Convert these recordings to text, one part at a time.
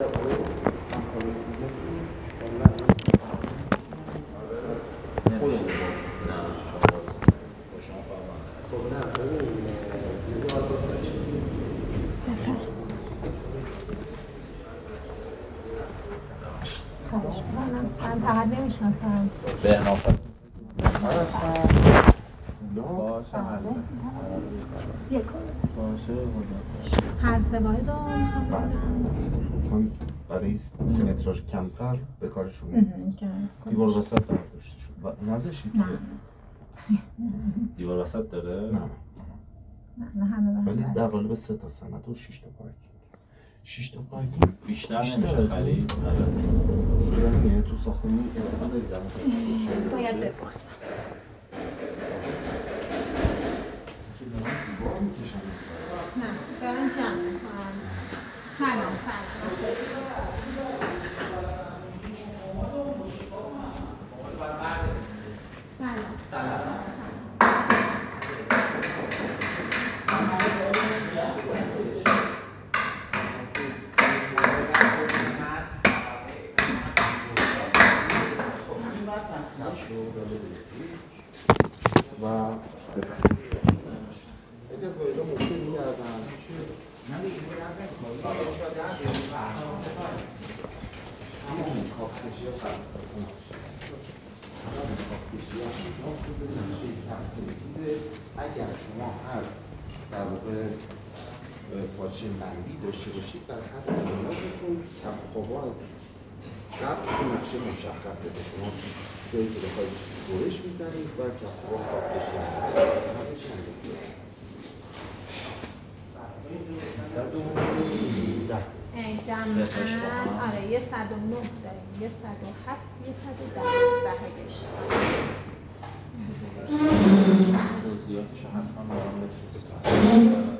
من فقط نمیشناسم بهنام هستم باشه یک باشه هر سه واحد مثلا برای متراژ کمتر به کارشون میاد دیوار وسط برداشته شد و نذاشید که دیوار وسط داره؟ نه همه ولی در قالب 3 تا سند و 6 تا پارکینگ 6 تا پارکینگ بیشتر نمیشه خرید؟ شدنیه تو ساختمون امکان داری در متاسف باید بپرسم دیوار میکشن نه دارم جمع میکنم سلام و یکی از وایدا مشکل می‌گردن اگر شما هر در واقع پارچه بندی داشته باشید بر حسب نیازتون کف و خوابا از قبل این نقشه مشخصه به شما جایی که بخواید برش میزنید و کف و خواب داشته همه چی انجام شده 319 جمعاً آره یه 109 داریم یه 107 یه 112 توضیحاتش حتما برام بفرست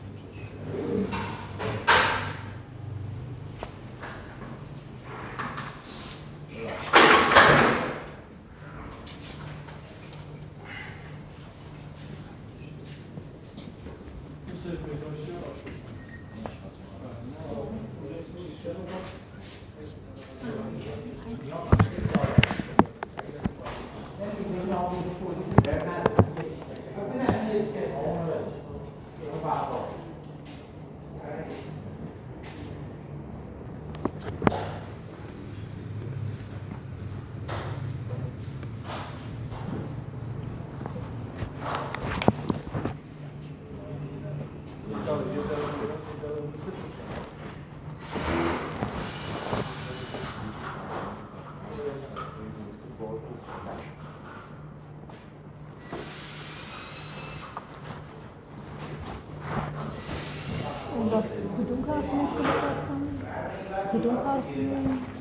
کدوم کارخونه شروع کردم؟ کدوم کارخونه؟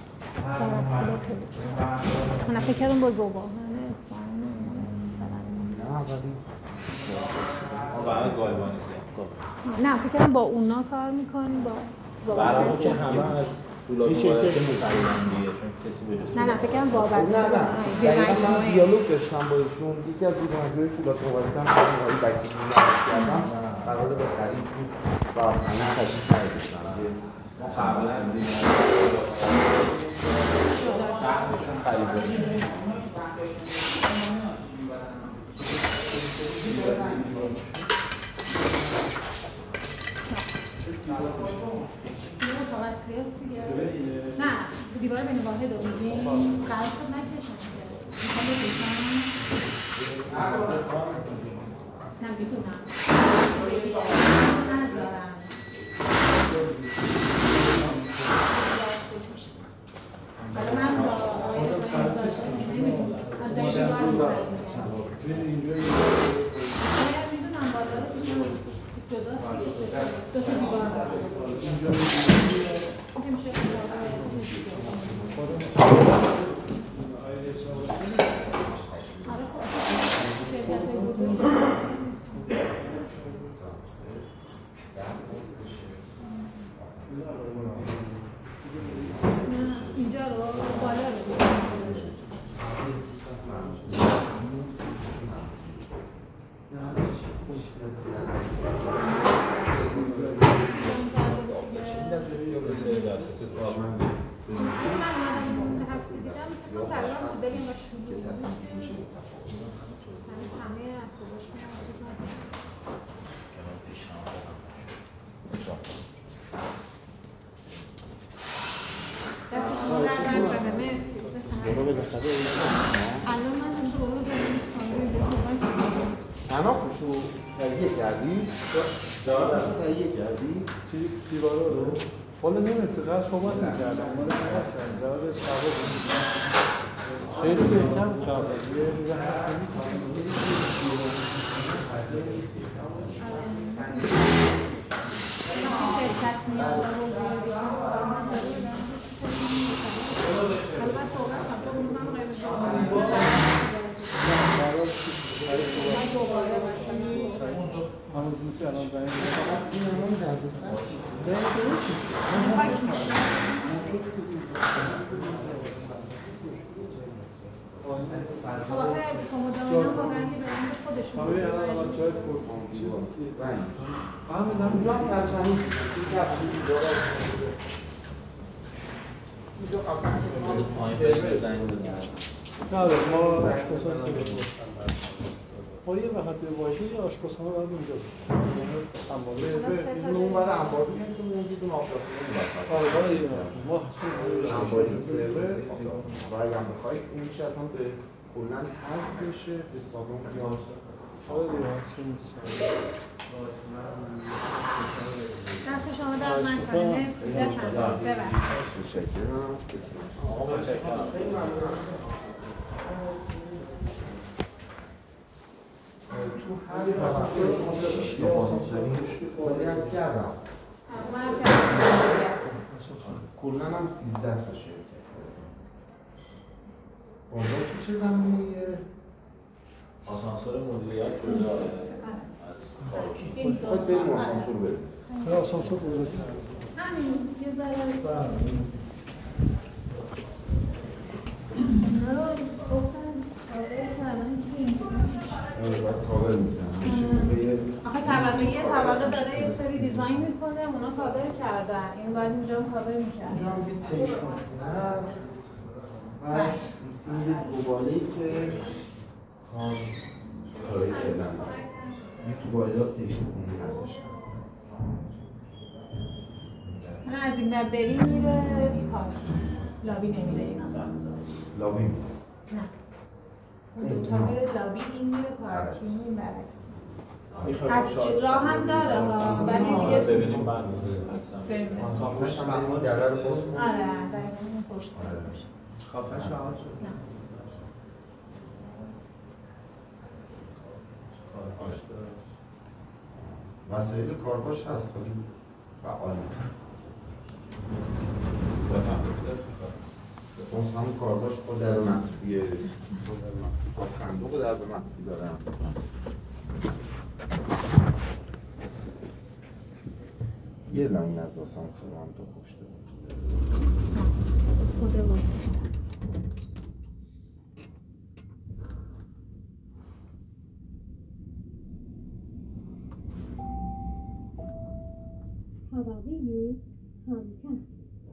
من فکر کردم با زبانه اصفهان نه ولی برای گالوانی نه فکر کردم با اونا کار میکنی با زبانه برای که همه از فولاد مبارکه می‌خریدن دیگه چون کسی به جز نه فکر کردم وابسته دقیقا من دیالوگ داشتم با ایشون یکی از دیدمجوی فولاد مبارکه هم آقای بکیمی نماز کردم قراره به خرید بود و همه تشریف خریدشن قبل از این سختشون خریده نه دیوار بین واحد رو میگیم قرار شد نکشن میخوام بکشن نه میتونم ندارم حالا من با میدونم بالا رو جدا دو تا دیوار اینجا رو بالا رو این از من من اومدم هفته دیدم مثلا تقریبا مدلی انگار شروع که تصمیم میشه همه اسباباشون هم چیز ندارم. برو به دفعه الان من اینجا برو دارم تنافشو تهیه کردی؟ جوابشو تهیه کردی؟ دیوارا رو والا نمیتونم صحبت نکردم ولی نگفتم جواب شبا خیلی بهتر بود یه همون دوستی الان زنی این همون دردسر خب آخه کمدامون هم با رنگ برنگ خودشون همه الان جای پر رنگ همین اونجا هم ترجمه اینجا نداره ما آشپزخانه سیبه ما یه وقت واژه یه آشپزخانه باید اونجا این اون برای انباری هست اون یه دونه آفتابی ما انباری سرور و اگه هم بخواید اون میشه اصلا به کلن حذف بشه به سالن یا دست شما در من کنه ببخشید متشکرم آقا متشکرم خیلی ممنونم تو هر طبقه از کردم کلن هم 13 تا شرکت بازار تو چه زمینیه؟ آسانسور مدیریت کجا؟ از پارکینگ خواهد بریم آسانسور بریم آسانسور بزرگتر همین یه ذره باید کاور میکنم آخه طبقه داره یه سری دیزاین میکنه اونا کاور کردن این باید اینجا هم کاور میکرد اینجا هم یه تیشون هست و این زباله‌ای که کارایی کردن یه تو بایدات تیشون هستش من از این بر بریم میره پارک لابی نمیره این آسانسور لابی نه اون دوتا میره لابی این میره پارکینگ این برعکس از راه هم داره ها ولی دیگه ببینیم بعد بریم پشت هم بریم دره رو باز کنیم آره دقیقا اون پشت میشه کافهش فعال شد وسایل کارگاش هست ولی فعال نیست اون همون کارگاش با در مخفیه با صندوق در مخفی دارم یه لاین از آسانسور هم تو پشته خوده بود طبقه همکن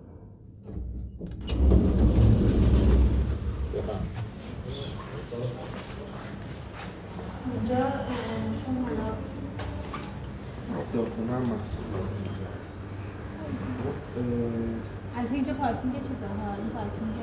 اینجا شما حالا دارخونه هم محصول هست از اینجا پارکینگ چیزا ها این پارکینگ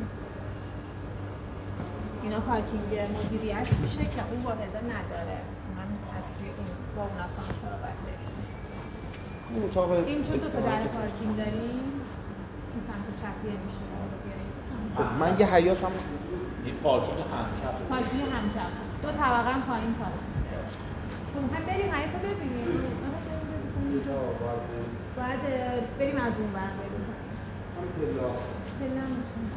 اینا پارکینگ مدیریت میشه که اون واحده نداره من از توی اون با اون آسانسور رو باید این اتاق این چون تو در پارکینگ داریم این سمت چپیه میشه خب من یه حیاتم این پارکینگ همکف پارکینگ همکف دو طبقه هم پایین پارک خب میخوایم بریم حیاط رو ببینیم باید بریم از اون بر بریم پله هم میشون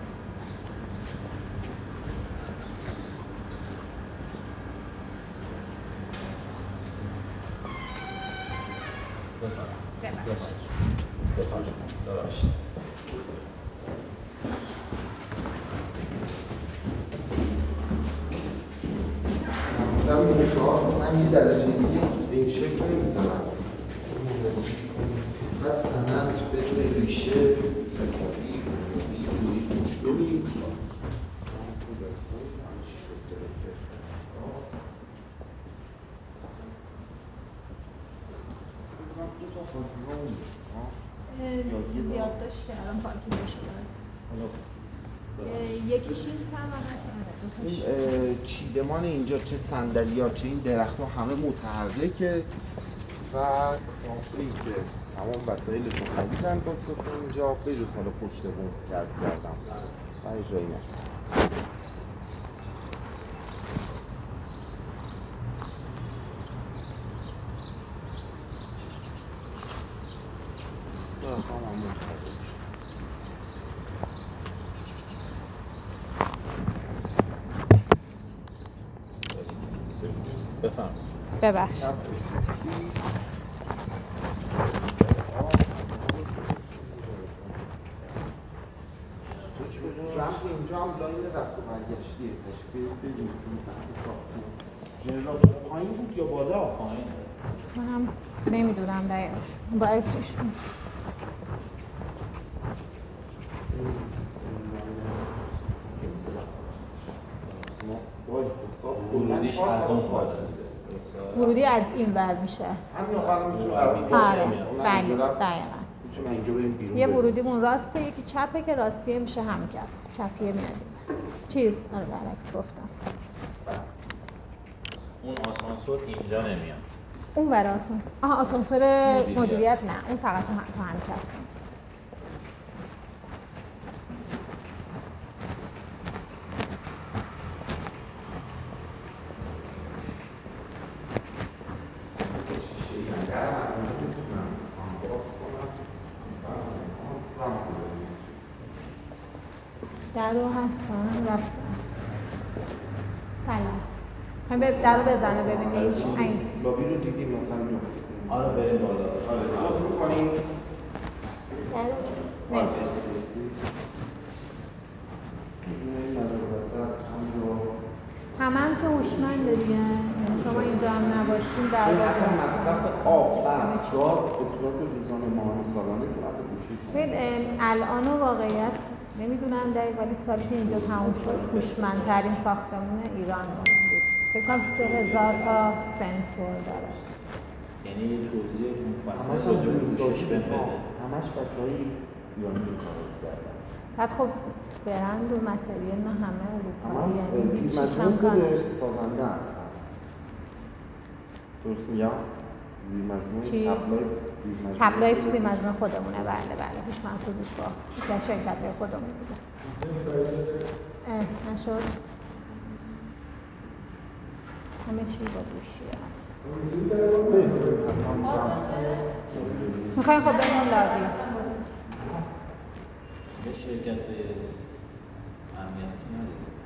در موشات سنگ درجه یک به این شکل نمیزنن بعد سند بدون ریشه سکاری خوبی؟ زیاد داشت که الان پارکینگ شده. یکیش این چیدمان اینجا چه صندلی‌ها چه این درخت‌ها همه متحرکه و کافه‌ای که تمام وسایلشون خریدن واسه اینجا به جز حالا پشت بوم که عرض کردم و اجرایی نشد. بفهم. ببخش. رمپ اینجا هم لاین رفت و برگشتیه تشکیل بگیم چون تحت ساختی جنرال پایین بود یا بالا؟ پایین. منم نمیدونم دقیقش باید چشون با احتساب ورودیش از اون پاس ورودی از این ور میشه. همین آقا میتونه بله دقیقا یه ورودیمون راسته یکی چپه که راستیه میشه هم کف چپیه میادیم چیز آره برعکس گفتم. اون آسانسور اینجا نمیاد. اون ور آسانسور آسانسور مدیریت نه اون فقط تو هم کفه. در رو هستن رفتن. سلام. خواهیم در رو بزنه ببینید. لابی رو دیدیم مثلا جو. آره به بالا. آره لطف می‌کنیم. در رو مرسی. همه که هوشمنده دیگه. شما اینجا هم نباشین در رو مصرف آب و گاز به صورت روزانه ماهانه سالانه تو عدد گوشید. الان واقعیت نمیدونم دقیق ولی سالی که اینجا تموم شد هوشمندترین ساختمان ایران بود. فکر کنم 3000 تا سنسور داره. یعنی توضیح مفصل راجع به گوشش بده. همش بچه‌های ایرانی کار کردن. بعد خب برند و متریال نه همه اروپایی یعنی زیر مجموعه سازنده هستن. درست میگم؟ زیر مجموعه تبلایف زیر مجموعه خودمونه بله هوشمندسازیش با یکی از شرکت‌های خودمون بوده. نشد همه چی با گوشیه. میخوایم خب بریم لابی. یه شرکت امنیتی که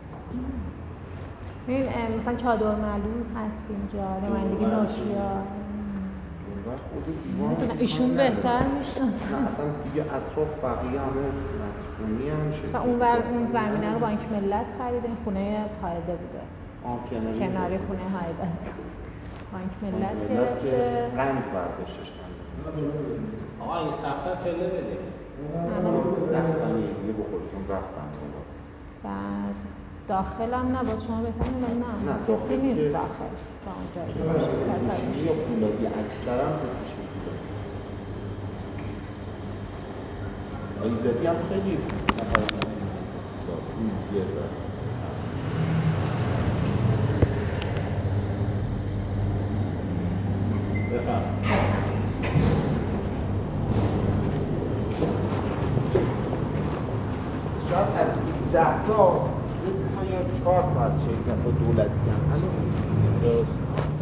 ندیدیم. مثلا چادر معلول هست اینجا نمایندگی نوشیا. ایشون بهتر میشناسن. اصلا دیگه اطراف بقیه همه مسکونی هم مثلا اون زمینه رو بانک ملت خریده این خونه هایده بوده. کناری خونه هایده است. بانک ملت گرفته. قند برداشتش آقا این سفر پله بده. 10 ثانیه دیگه با خودشون رفتن. بعد داخل هم نبود شما بهتر نه کسی نیست داخل تا اونجا باشه اکثرا ایزدی هم خیلی بفهم شاید از 13 تا 3 تا یا 4 تا از شرکت ها دولتی هم هنوز درست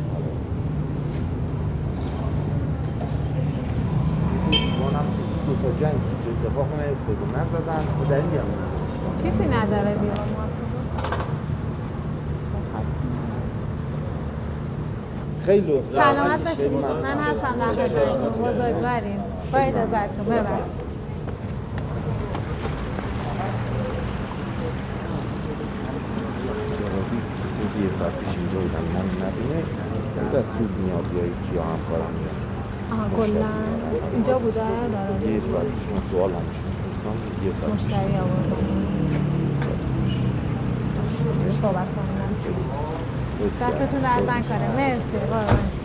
منم دو تا جنگ که اتفاق نیفتاد نزدن و دلیلی هم نداره چیزی نداره بیرون خیلی سلامت باشید من هستم در خدمتتون بزرگوارین با اجازهتون ببخشید که یه ساعت پیش اینجا بودم من نبینه خیلی از سود میاد یا کیا هم کارم میاد کلا اینجا بوده داره یه ساعت پیش من سوال همش میپرسم یه ساعت پیش مشتری آورده صحبت کنیم. دستتون درد نکنه. مرسی. قربان شما.